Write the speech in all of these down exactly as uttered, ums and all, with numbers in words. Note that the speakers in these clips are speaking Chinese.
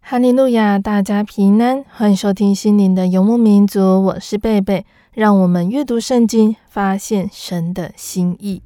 哈利路亚，大家平安，欢迎收听心灵的游牧民族，我是贝贝，让我们阅读圣经，发现神的心意。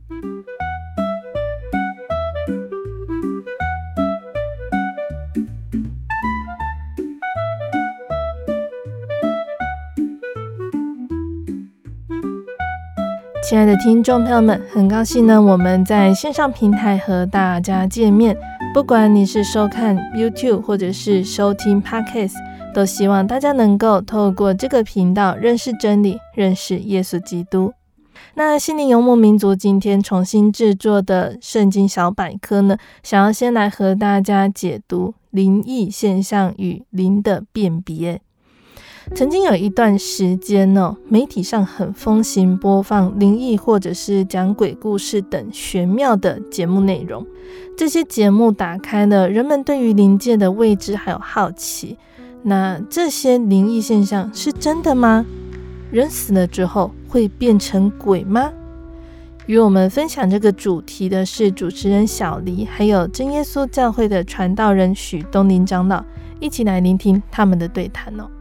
亲爱的听众朋友们，很高兴呢，我们在线上平台和大家见面。不管你是收看 YouTube 或者是收听 Podcast， 都希望大家能够透过这个频道认识真理，认识耶稣基督。那心灵游牧民族今天重新制作的圣经小百科呢，想要先来和大家解读灵异现象与灵的辨别。曾经有一段时间哦，媒体上很风行播放灵异或者是讲鬼故事等玄妙的节目内容。这些节目打开了人们对于灵界的未知还有好奇。那这些灵异现象是真的吗？人死了之后会变成鬼吗？与我们分享这个主题的是主持人小黎，还有真耶稣教会的传道人许东林长老，一起来聆听他们的对谈哦。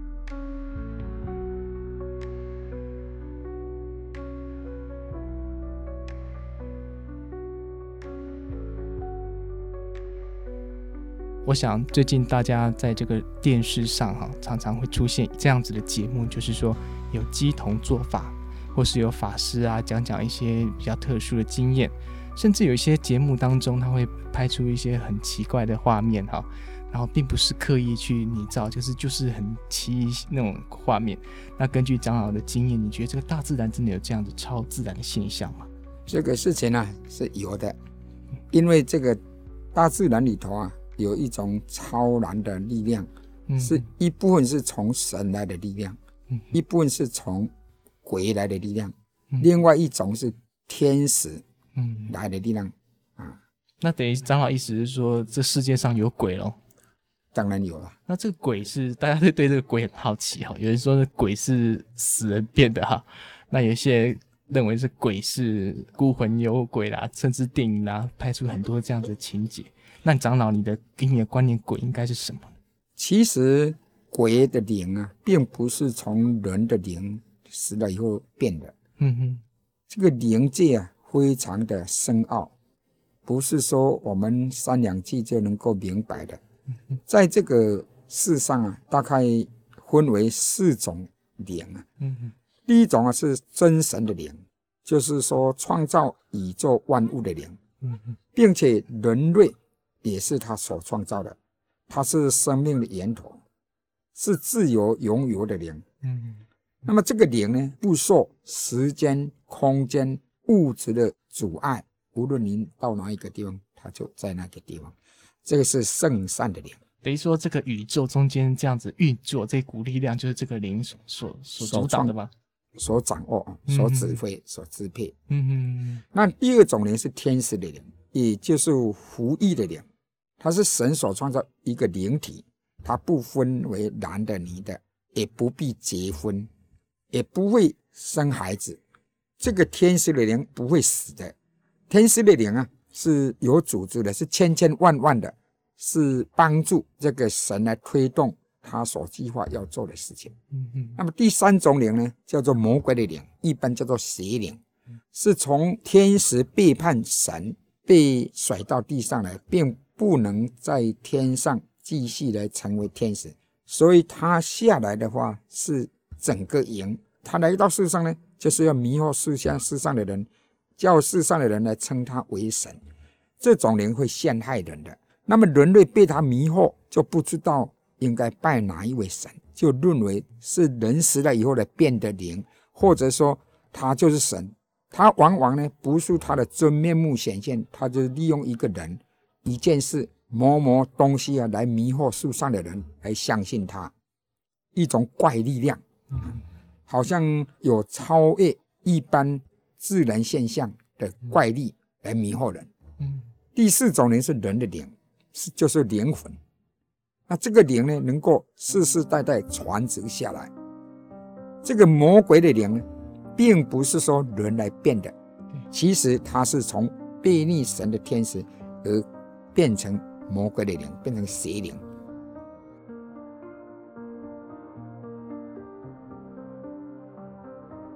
我想最近大家在这个电视上哈，常常会出现这样子的节目，就是说有乩童做法，或是有法师啊讲讲一些比较特殊的经验，甚至有一些节目当中他会拍出一些很奇怪的画面哈，然后并不是刻意去拟造，就是就是很奇异那种画面。那根据长老的经验，你觉得这个大自然真的有这样子超自然的现象吗？ 这个事情啊是有的，因为这个大自然里头啊有一种超然的力量，嗯、是一部分是从神来的力量，嗯、一部分是从鬼来的力量，嗯、另外一种是天使来的力量，嗯啊、 那等于长老意思是说这世界上有鬼咯？ 当然有了。 那这个鬼是大家对对这个鬼很好奇哈，有人说鬼是死人变的哈，那有些人认为是鬼是孤魂野鬼啦，甚至电影啦拍出很多这样子的情节。那长老，你的给你的观念，鬼应该是什么？ 其实鬼的灵啊，并不是从人的灵死了以后变的。嗯哼，这个灵界啊，非常的深奥，不是说我们三两句就能够明白的。嗯、在这个世上啊，大概分为四种灵啊。嗯哼，第一种啊是真神的灵，就是说创造宇宙万物的灵。嗯哼，并且人类也是他所创造的，他是生命的源头，是自由拥有的灵。嗯，那么这个灵呢，不受时间、空间、物质的阻碍，无论您到哪一个地方，他就在那个地方。这个是圣善的灵。 等于说，这个宇宙中间这样子运作，这股力量就是这个灵所所所主导的吗？ 所掌握、所指挥、嗯、所支配。嗯哼， 那第二种灵是天使的灵，也就是服役的灵。它是神所创造一个灵体，它不分为男的女的，也不必结婚，也不会生孩子。这个天使的灵不会死的。天使的灵啊，是有组织的，是千千万万的，是帮助这个神来推动他所计划要做的事情。嗯嗯。那么第三种灵呢，叫做魔鬼的灵，一般叫做邪灵，是从天使背叛神，被甩到地上来，并不能在天上继续来成为天使，所以他下来的话是整个营，他来到世上呢，就是要迷惑世上世上的人，叫世上的人来称他为神。这种灵会陷害人的，那么人类被他迷惑，就不知道应该拜哪一位神，就认为是人死了以后的变的灵，或者说他就是神。他往往呢不是他的真面目显现，他就利用一个人一件事某某东西啊，来迷惑世上的人来相信他，一种怪力量，好像有超越一般自然现象的怪力来迷惑人。第四种灵是人的灵，是就是灵魂。那这个灵呢，能够世世代代传承下来。这个魔鬼的灵呢，并不是说人来变的，其实它是从悖逆神的天使而变成魔鬼的灵，变成邪灵。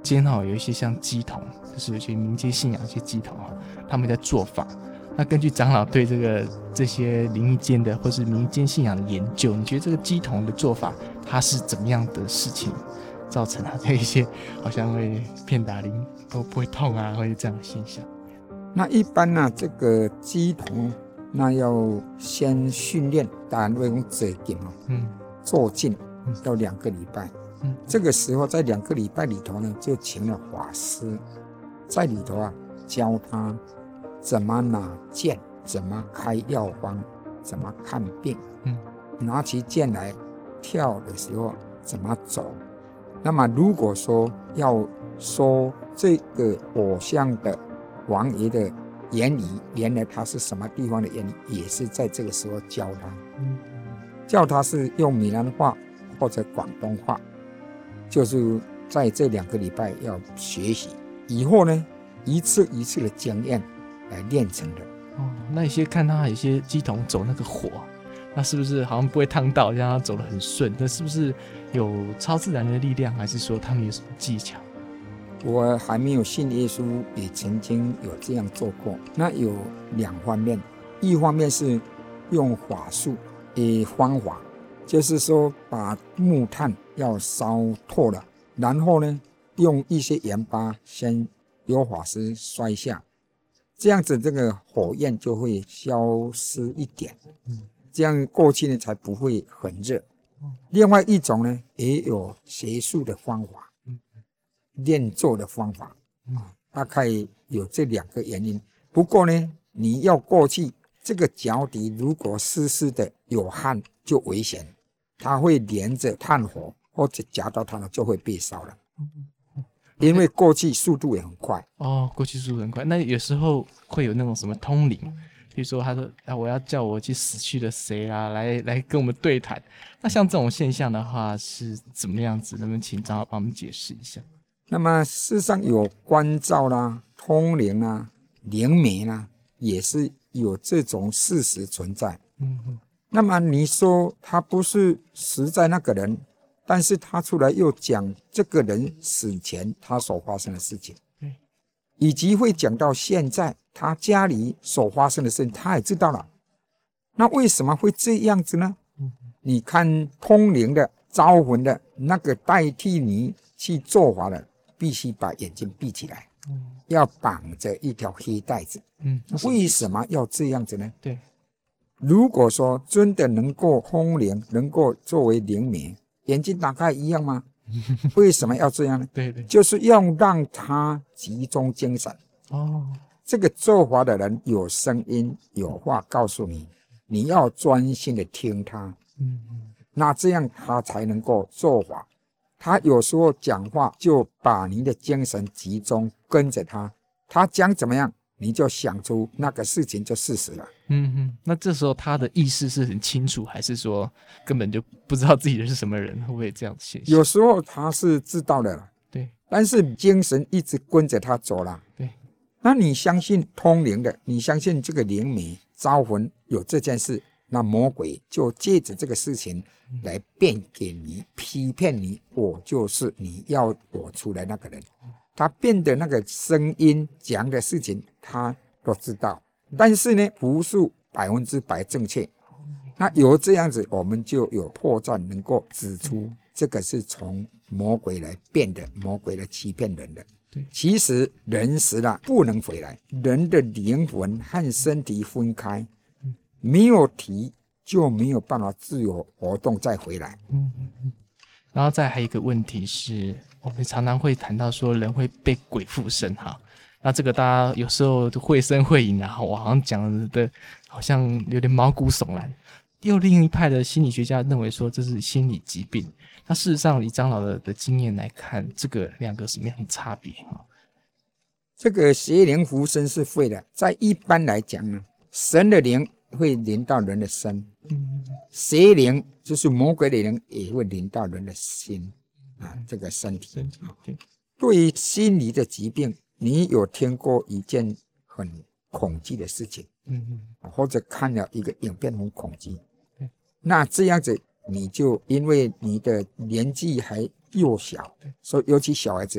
间哈有一些像乩童，就是有些民间信仰一些乩童哈，他们的做法。那根据长老对这个这些灵异间的或是民间信仰的研究，你觉得这个乩童的做法，它是怎么样的事情造成它的一些好像会骗打铃都不会痛啊，会这样的现象？ 那一般呢、啊，这个乩童那要先训练，当然会用这点哦，嗯，做禁要两个礼拜。嗯，这个时候在两个礼拜里头呢，就请了法师在里头啊，教他怎么拿剑，怎么开药方，怎么看病。嗯，拿起剑来跳的时候怎么走。那么如果说要说这个偶像的王爷的言语，原来他是什么地方的言语，也是在这个时候教他。嗯，教他是用闽南话或者广东话，就是在这两个礼拜要学习，以后呢一次一次的经验来练成的。 哦，那有些看他有些乩童走那个火，那是不是好像不会烫到，让他走得很顺？那是不是有超自然的力量，还是说他们有什么技巧？ 我还没有信耶稣，也曾经有这样做过。那有两方面，一方面是用法术的方法，就是说把木炭要烧透了，然后呢用一些盐巴先由法师摔下，这样子这个火焰就会消失一点，这样过去呢才不会很热。另外一种呢也有邪术的方法，练咒的方法，大概有这两个原因。不过呢你要过去这个脚底如果湿湿的有汗就危险，它会连着炭火或者夹到炭火就会被烧了，因为过去速度也很快。 哦，过去速度很快。那有时候会有那种什么通灵，比如说他说、啊、我要叫我去死去的谁啊来来跟我们对谈，那像这种现象的话是怎么样子？能不能请长老帮我们解释一下？ 那么事实上有关照啦、通灵啦、灵媒啦，也是有这种事实存在。嗯哼，那么你说他不是实在那个人，但是他出来又讲这个人死前他所发生的事情，以及会讲到现在他家里所发生的事情他也知道了。那为什么会这样子呢？你看通灵的招魂的那个代替你去做法的，必须把眼睛闭起来，要绑着一条黑带子。嗯，为什么要这样子呢？ 对， 如果说真的能够通灵，能够作为灵媒，眼睛打开一样吗？为什么要这样呢？ 对对， 就是要让他集中精神。 哦， 这个做法的人有声音有话告诉你，你要专心的听他。嗯，那这样他才能够做法。他有时候讲话就把你的精神集中跟着他，他讲怎么样你就想出那个事情就事实了。 嗯哼，那这时候他的意识是很清楚，还是说根本就不知道自己是什么人？会不会这样的现象？ 有时候他是知道的了， 对， 但是精神一直跟着他走了。 对， 那你相信通灵的，你相信这个灵媒招魂有这件事，那魔鬼就借着这个事情来变给你，批骗你，我就是你要我出来那个人。他变的那个声音讲的事情他都知道，但是呢不是百分之百正确。那有这样子我们就有破绽，能够指出这个是从魔鬼来变的，魔鬼来欺骗人的。其实人死了不能回来，人的灵魂和身体分开，没有体就没有办法自由活动再回来。 嗯嗯嗯。然后再还有一个问题是，我们常常会谈到说人会被鬼附身哈，那这个大家有时候会声会影啊，我好像讲的好像有点毛骨悚然。又另一派的心理学家认为说这是心理疾病，那事实上以长老 的, 的经验来看，这个两个什么样的差别？ 这个邪灵附身是会的，在一般来讲呢，神的灵会临到人的身，邪灵就是魔鬼的灵也会临到人的心啊，这个身体。对于心理的疾病，你有听过一件很恐惧的事情，或者看了一个影片很恐惧，那这样子你就因为你的年纪还幼小，所以尤其小孩子啊，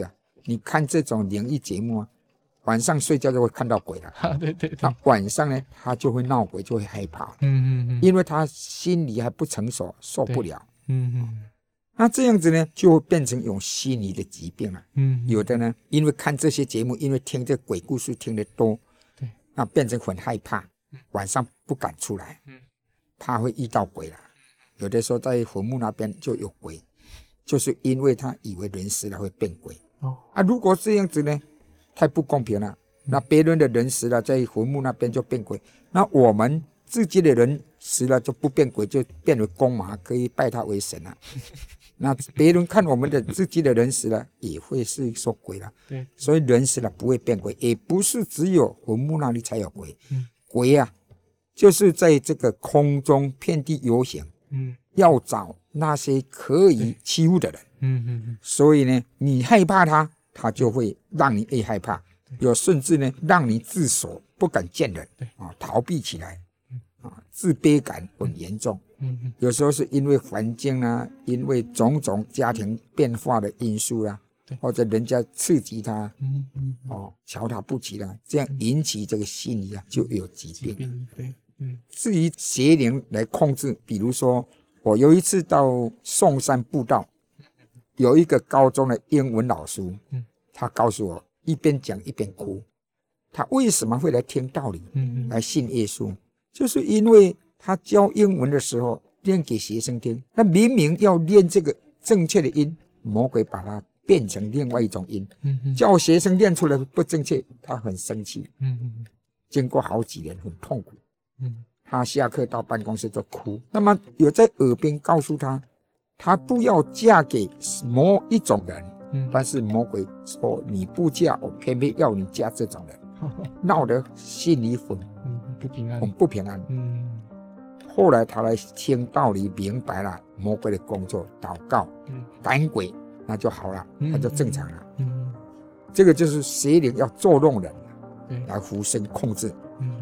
你看这种灵异节目啊，晚上睡觉就会看到鬼了。 啊，对对对， 那晚上呢，他就会闹鬼，就会害怕。 嗯嗯嗯， 因为他心理还不成熟，受不了。 嗯嗯， 那这样子呢，就会变成一种心理的疾病了。 嗯， 有的呢，因为看这些节目，因为听这鬼故事听得多， 对， 那变成很害怕，晚上不敢出来， 嗯， 怕会遇到鬼了。有的时候在坟墓那边就有鬼，就是因为他以为人死了会变鬼。 哦， 啊，如果这样子呢，太不公平了。那别人的人死了，在坟墓那边就变鬼，那我们自己的人死了就不变鬼，就变为公马，可以拜他为神了。那别人看我们的自己的人死了，也会是说鬼了。 对， 所以人死了不会变鬼，也不是只有坟墓那里才有鬼。 嗯， 鬼啊，就是在这个空中遍地游行， 嗯， 要找那些可以欺负的人。 嗯嗯嗯， 所以呢，你害怕他，他就会让你越害怕。有甚至呢，让你自锁，不敢见人，啊，逃避起来，啊，自卑感很严重。 嗯嗯， 有时候是因为环境啊，因为种种家庭变化的因素啊，或者人家刺激他， 嗯嗯， 哦，瞧他不起了，这样引起这个心理啊就有疾病。 病，对，嗯， 至于邪灵来控制，比如说我有一次到宋山步道，有一个高中的英文老师， 嗯， 他告诉我。一边讲一边哭，他为什么会来听道理， 嗯嗯， 来信耶稣？就是因为他教英文的时候念给学生听，那明明要念这个正确的音，魔鬼把它变成另外一种音， 嗯嗯， 叫学生念出来不正确，他很生气。 嗯嗯， 经过好几年很痛苦， 嗯， 他下课到办公室就哭。那么有在耳边告诉他，他不要嫁给某一种人。 嗯， 但是魔鬼说你不嫁，我偏偏要你嫁这种人，闹得心里很嗯不平安， 很不平安。 嗯， 后来他来听道理，明白了魔鬼的工作，祷告， 嗯， 赶鬼，那就好了，那就正常了。 嗯， 这个就是邪灵要作弄人， 对， 来附身控制。 嗯。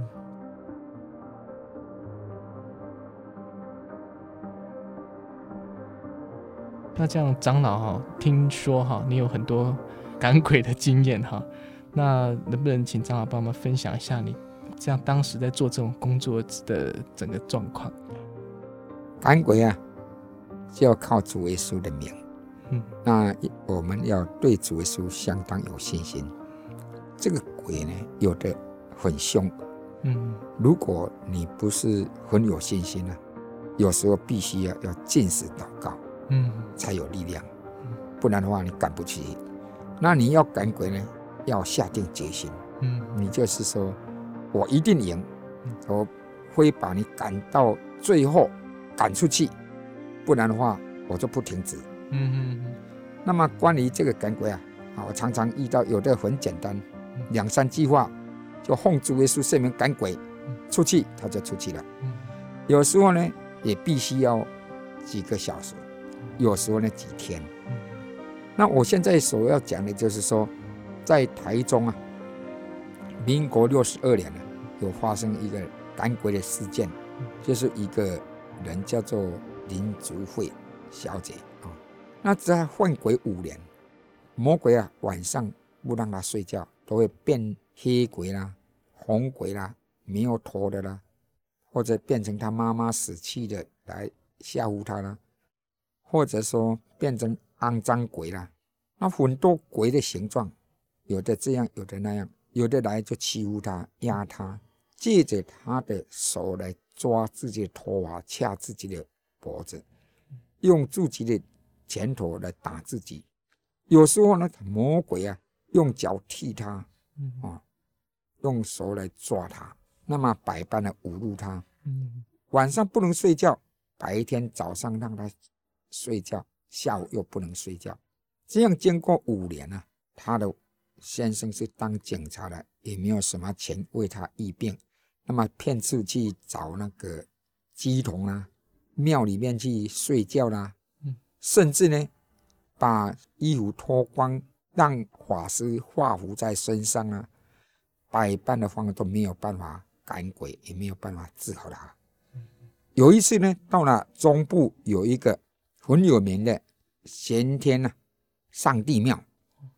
那这样，长老哈，听说哈，你有很多赶鬼的经验哈，那能不能请长老帮我们分享一下你这样当时在做这种工作的整个状况？ 赶鬼啊，就要靠主耶稣的名。 嗯， 那我们要对主耶稣相当有信心。这个鬼呢，有的很凶。 嗯， 如果你不是很有信心呢，有时候必须要要禁食祷告。 嗯， 才有力量，不然的话你赶不起。那你要赶鬼呢，要下定决心。嗯，你就是说，我一定赢，我会把你赶到最后赶出去，不然的话我就不停止。嗯嗯。那么关于这个赶鬼啊，啊，我常常遇到有的很简单，两三句话就奉主耶稣圣名赶鬼，出去他就出去了。有时候呢，也必须要几个小时。有时候呢几天，那我现在所要讲的就是说，在台中啊，民国六十二年呢，有发生一个赶鬼的事件，就是一个人叫做林竹慧小姐啊，那在换鬼五年，魔鬼啊晚上不让她睡觉，都会变黑鬼啦、红鬼啦、没有头的啦，或者变成她妈妈死去的来吓唬她啦。或者说变成肮脏鬼啦，那很多鬼的形状，有的这样，有的那样，有的来就欺负他、压他，借着他的手来抓自己的头发、掐自己的脖子，用自己的拳头来打自己。有时候呢，魔鬼啊，用脚踢他，啊，用手来抓他，那么百般的侮辱他。晚上不能睡觉，白天早上让他睡觉，下午又不能睡觉，这样经过五年啊，他的先生是当警察的，也没有什么钱为他医病，那么骗出去找那个鸡童啊，庙里面去睡觉啦、啊嗯，甚至呢把衣服脱光，让法师画符在身上啊，百般的方法都没有办法赶鬼，也没有办法治好他。有一次呢，到了中部有一个很有名的玄天啊，上帝庙，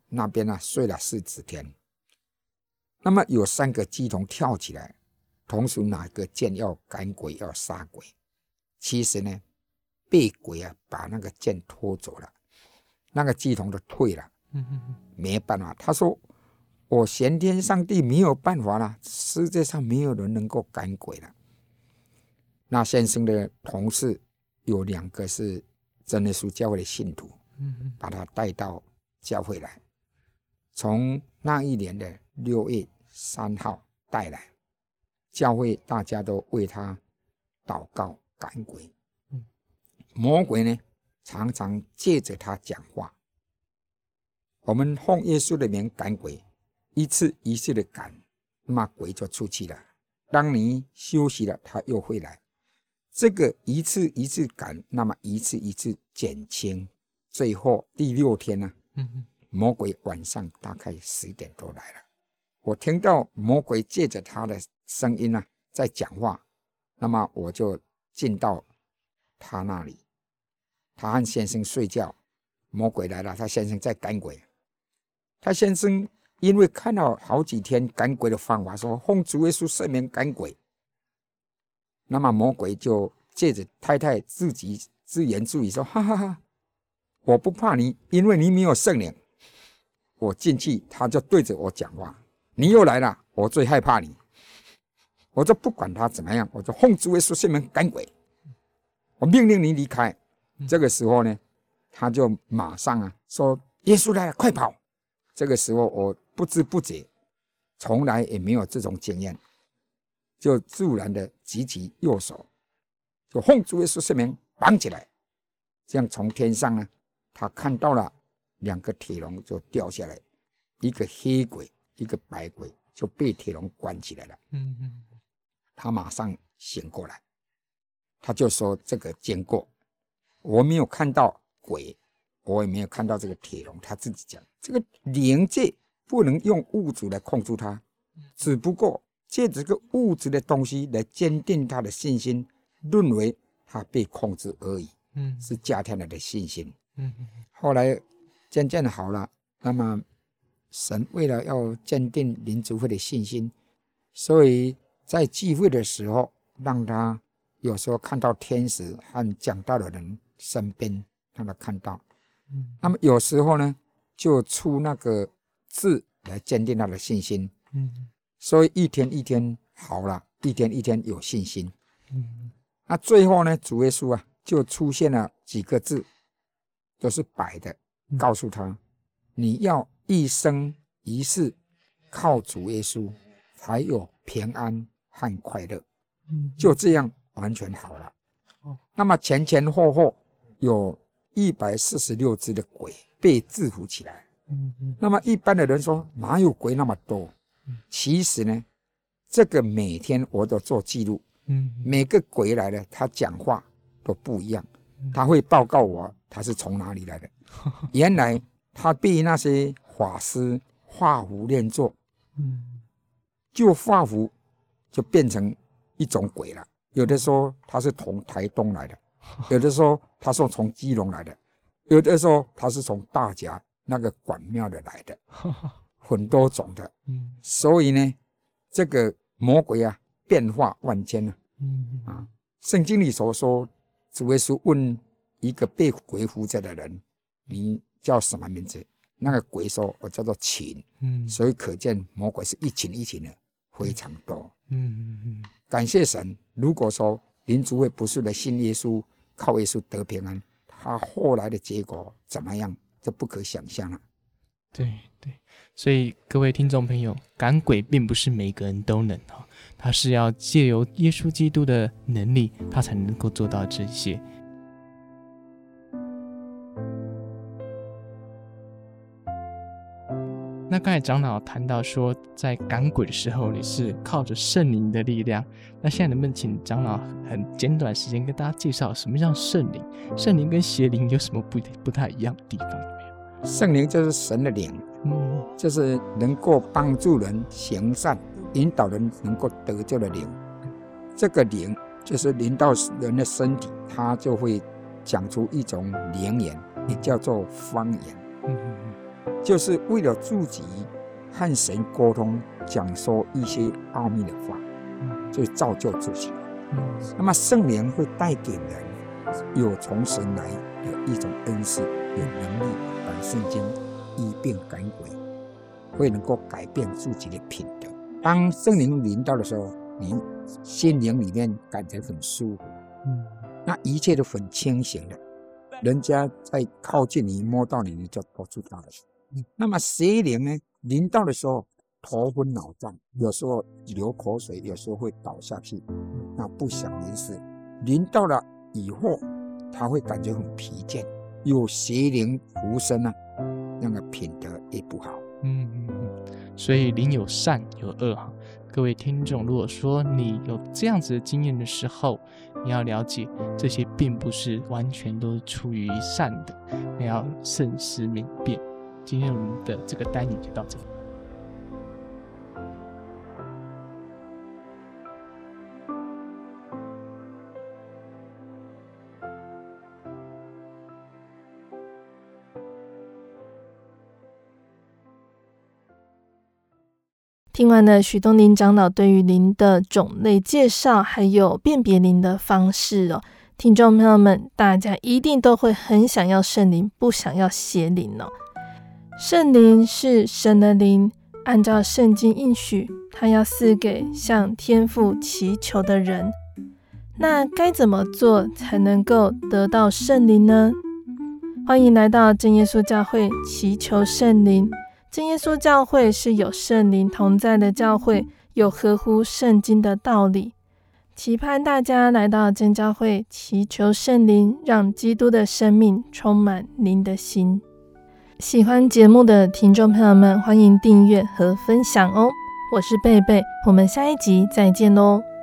那边呢睡了四十天。那么有三个鸡童跳起来，同时拿个剑要赶鬼要杀鬼。其实呢，被鬼啊把那个剑拖走了，那个鸡童就退了。没办法，他说我玄天上帝没有办法了，世界上没有人能够赶鬼了。那先生的同事有两个是真耶稣教会的信徒，把他带到教会来，从那一年的六月三号带来，教会大家都为他祷告赶鬼。魔鬼呢常常借着他讲话，我们奉耶稣的名赶鬼，一次一次的赶，那么鬼就出去了。当你休息了，他又会来。这个一次一次赶，那么一次一次减轻，最后第六天呢、啊，魔鬼晚上大概十点多来了。我听到魔鬼借着他的声音啊在讲话，那么我就进到他那里，他和先生睡觉，魔鬼来了，他先生在赶鬼。他先生因为看到好几天赶鬼的方法，说奉主耶稣圣名赶鬼，那么魔鬼就借着太太自己自言自语说：哈哈哈，我不怕你，因为你没有圣灵。我进去，他就对着我讲话，你又来了，我最害怕你。我就不管他怎么样，我就奉主耶稣圣名赶鬼，我命令你离开。这个时候呢，他就马上啊说：耶稣来了，快跑！这个时候我不知不觉，从来也没有这种经验，就自然的举起右手，就奉主耶稣圣名绑起来。这样从天上呢，他看到了两个铁笼就掉下来，一个黑鬼，一个白鬼，就被铁笼关起来了。他马上醒过来，他就说：这个经过我没有看到鬼，我也没有看到这个铁笼。他自己讲，这个灵界不能用物质来控制它，只不过借这个物质的东西来坚定他的信心，认为他被控制而已，是加添了的信心。后来渐渐好了，那么神为了要坚定灵主会的信心，所以在聚会的时候，让他有时候看到天使和讲道的人身边，让他看到。那么有时候呢，就出那个字来坚定他的信心。所以一天一天好了，一天一天有信心。那最后呢，主耶稣啊，就出现了几个字，都是白的，告诉他：你要一生一世靠主耶稣，才有平安和快乐。就这样完全好了。那么前前后后有一百四十六只的鬼被制服起来。那么一般的人说哪有鬼那么多？其实呢，这个每天我都做记录。每个鬼来了，他讲话都不一样，他会报告我他是从哪里来的。原来他被那些法师画符练作，就画符就变成一种鬼了。有的说他是从台东来的，有的说他是从基隆来的，有的说他是从大甲那个管庙的来的，很多种的。所以呢，这个魔鬼啊，变化万千啊。啊，圣经里所说，主耶稣问一个被鬼附着的人：“你叫什么名字？”那个鬼说：“我叫做群。”所以可见魔鬼是一群一群的，非常多。感谢神。如果说林主会不是来信耶稣，靠耶稣得平安，他后来的结果怎么样，就不可想象了。 对对，所以各位听众朋友，赶鬼并不是每个人都能哈，他是要借由耶稣基督的能力，他才能够做到这些。那刚才长老谈到说，在赶鬼的时候，你是靠着圣灵的力量。那现在能不能请长老很简短时间跟大家介绍什么叫圣灵？圣灵跟邪灵有什么不不太一样的地方？ 圣灵就是神的灵，嗯，就是能够帮助人行善、引导人能够得救的灵。这个灵就是临到人的身体，它就会讲出一种灵言，也叫做方言。嗯， 就是为了自己和神沟通，讲说一些奥秘的话，所以造就自己。那么圣灵会带给人有从神来的一种恩赐，有能力把圣经医病赶鬼，会能够改变自己的品德。当圣灵临到的时候，你心灵里面感觉很舒服，嗯，那一切都很清醒的，人家在靠近你摸到你，你就都知道了。嗯、那么邪灵呢，临到的时候头昏脑胀，有时候流口水，有时候会倒下去，那不省人事。临到了以后，他会感觉很疲倦，有邪灵附身啊，那个品德也不好。 嗯嗯嗯，所以灵有善有恶哈。各位听众，如果说你有这样子的经验的时候，你要了解这些并不是完全都是出于善的，你要慎思明辨。今天我们的这个单元就到这里。 听完了许东林长老对于灵的种类介绍，还有辨别灵的方式哦，听众朋友们，大家一定都会很想要圣灵，不想要邪灵哦。圣灵是神的灵，按照圣经应许，他要赐给向天父祈求的人。那该怎么做才能够得到圣灵呢？欢迎来到真耶稣教会祈求圣灵。真耶稣教会是有圣灵同在的教会，有合乎圣经的道理。期盼大家来到真教会祈求圣灵，让基督的生命充满您的心。喜欢节目的听众朋友们，欢迎订阅和分享哦。我是贝贝，我们下一集再见喽。